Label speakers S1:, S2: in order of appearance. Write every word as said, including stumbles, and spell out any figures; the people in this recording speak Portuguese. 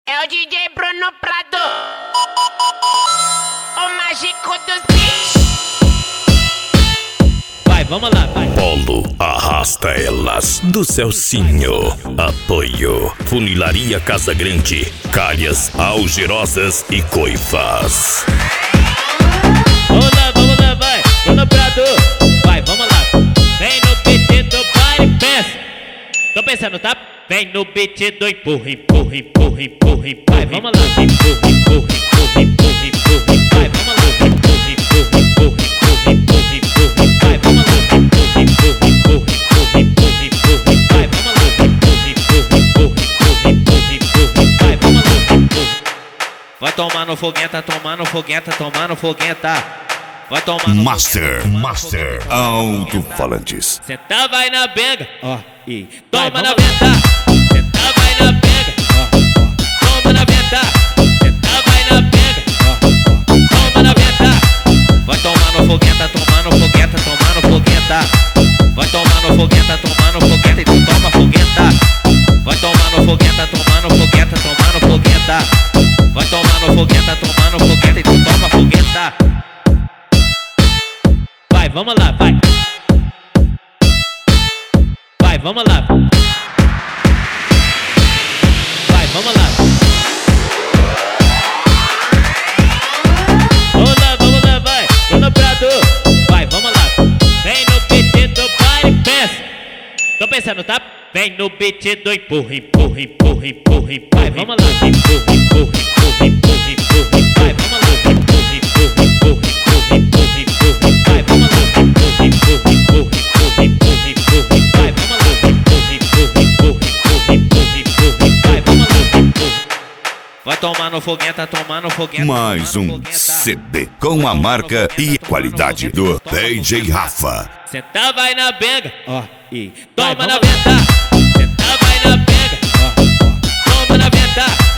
S1: É o D J Bruno Prado, o mágico dos beats.
S2: Vai, vamos lá, vai.
S3: Polo arrasta elas do Celcinho. Apoio Funilaria Casa Grande, calhas algerosas e coifas.
S2: Vamos lá, vamos lá, vai. Bruno Prado, vai, vamos lá. Vem no beat do party, pensa. Tô pensando, tá? Vem no beat do empurra, empurra, empurra, empurra, empurra. Vai, vamos lá. Empurra, empurra, empurra, empurra, empurra. Vai, vamos lá. Empurra, empurra, empurra, empurra, empurra, empurra. Vai, vamos lá. Empurra, empurra, empurra, empurra, empurra, empurra. Vai, vamos lá. Empurra, empurra, empurra, empurra, empurra, empurra. Vai, vamos lá. Empurra. Vai tomar no fogueta, tomar no fogueta, tomar no fogueta. Vai tomar no
S3: Master,
S2: fogueta,
S3: Master,
S2: fogueta,
S3: alto-falantes.
S2: Senta, vai na benga, ó, e toma na venta. Senta, vai na benga, ó, ó, toma na venta. Senta, vai na benga, ó, ó, toma na venta. Vai tomar no fogueta, tomar no fogueta, tomar no fogueta. Vai tomar no fogueta, tomar no fogueta e tu toma fogueta. Vai tomar no fogueta, tomar no fogueta, tomar no fogueta. Vai tomar no fogueta, tomar no fogueta e tu toma fogueta. Vai, vamos lá, vai. Vai, vamos lá. Vai, vamos lá. Vamos lá, vamos lá, vai. Bruno Prado, vai, vamos lá. Vem no beat do party, pensa. Tô pensando, tá? Vem no beat do empurra, empurra, empurra, empurra. Vai, vamos lá. Empurra, empurra, empurra, empurra, empurra. Vai, vamos lá. Empurra, empurra, empurra, empurra, empurra, empurra. Vai, vamos lá. Empurra, empurra, empurra, empurra, empurra, empurra. Vai, vamos lá. Empurra, empurra, empurra, empurra, empurra, empurra. Vai, vamos lá. Empurra. Vai tomar no fogueta, tomar no fogueta.
S3: Mais um C D com a marca e qualidade do D J Rafa.
S2: Senta, vai na benga, ó, e toma na venta. Senta, vai na benga, ó, ó, toma na venta.